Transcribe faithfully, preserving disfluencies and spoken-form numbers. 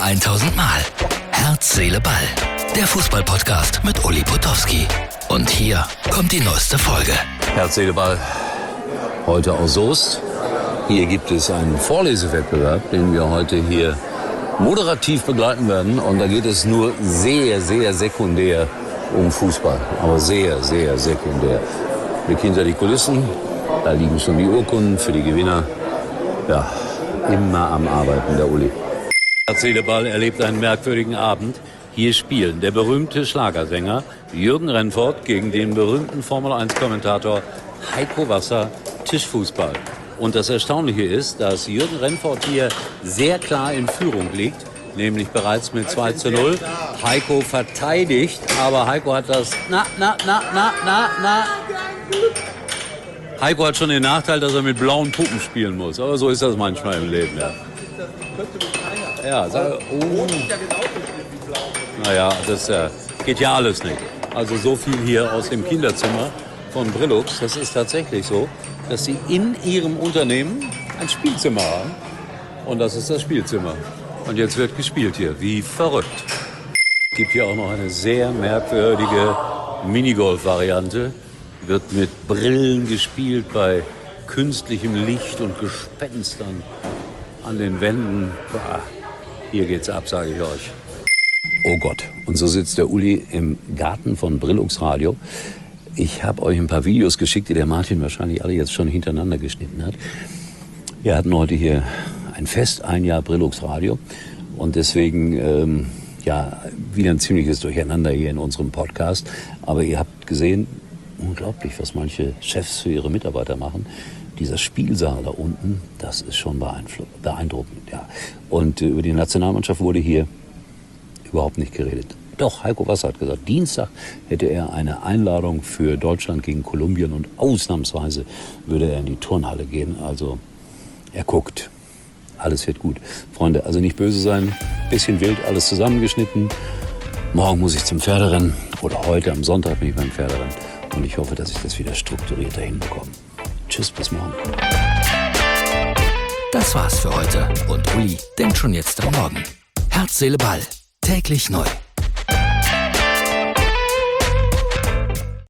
tausend Mal. Herz, Seele, Ball. Der Fußball-Podcast mit Uli Potowski. Und hier kommt die neueste Folge. Herz, Seele, Ball. Heute aus Soest. Hier gibt es einen Vorlesewettbewerb, den wir heute hier moderativ begleiten werden. Und da geht es nur sehr, sehr sekundär um Fußball. Aber sehr, sehr sekundär. Blick hinter die Kulissen. Da liegen schon die Urkunden für die Gewinner. Ja, immer am Arbeiten, der Uli. Herz, Seele, Ball erlebt einen merkwürdigen Abend. Hier spielen der berühmte Schlagersänger Jürgen Rennfort gegen den berühmten Formel eins Kommentator Heiko Wasser Tischfußball. Und das Erstaunliche ist, dass Jürgen Rennfort hier sehr klar in Führung liegt, nämlich bereits mit zwei zu null. Heiko verteidigt, aber Heiko hat das... Na, na, na, na, na, na... Heiko hat schon den Nachteil, dass er mit blauen Puppen spielen muss. Aber so ist das manchmal im Leben, ja. Ja, sag, oh. Naja, das äh, geht ja alles nicht. Also so viel hier aus dem Kinderzimmer von Brillux. Das ist tatsächlich so, dass sie in ihrem Unternehmen ein Spielzimmer haben. Und das ist das Spielzimmer. Und jetzt wird gespielt hier, wie verrückt. Es gibt hier auch noch eine sehr merkwürdige Minigolf-Variante. Wird mit Brillen gespielt bei künstlichem Licht und Gespenstern an den Wänden. Bah, hier geht's ab, sage ich euch. Oh Gott, und so sitzt der Uli im Garten von Brillux Radio. Ich habe euch ein paar Videos geschickt, die der Martin wahrscheinlich alle jetzt schon hintereinander geschnitten hat. Wir hatten heute hier ein Fest, ein Jahr Brillux Radio. Und deswegen, ähm, ja, wieder ein ziemliches Durcheinander hier in unserem Podcast. Aber ihr habt gesehen, unglaublich, was manche Chefs für ihre Mitarbeiter machen. Dieser Spielsaal da unten, das ist schon beeindruckend. Ja. Und über die Nationalmannschaft wurde hier überhaupt nicht geredet. Doch, Heiko Wasser hat gesagt, Dienstag hätte er eine Einladung für Deutschland gegen Kolumbien und ausnahmsweise würde er in die Turnhalle gehen. Also er guckt. Alles wird gut. Freunde, also nicht böse sein. Bisschen wild, alles zusammengeschnitten. Morgen muss ich zum Pferderennen. Oder heute am Sonntag bin ich beim Pferderennen. Und ich hoffe, dass ich das wieder strukturierter hinbekomme. Tschüss, bis morgen. Das war's für heute. Und Uli denkt schon jetzt am Morgen. Herz, Seele, Ball. Täglich neu.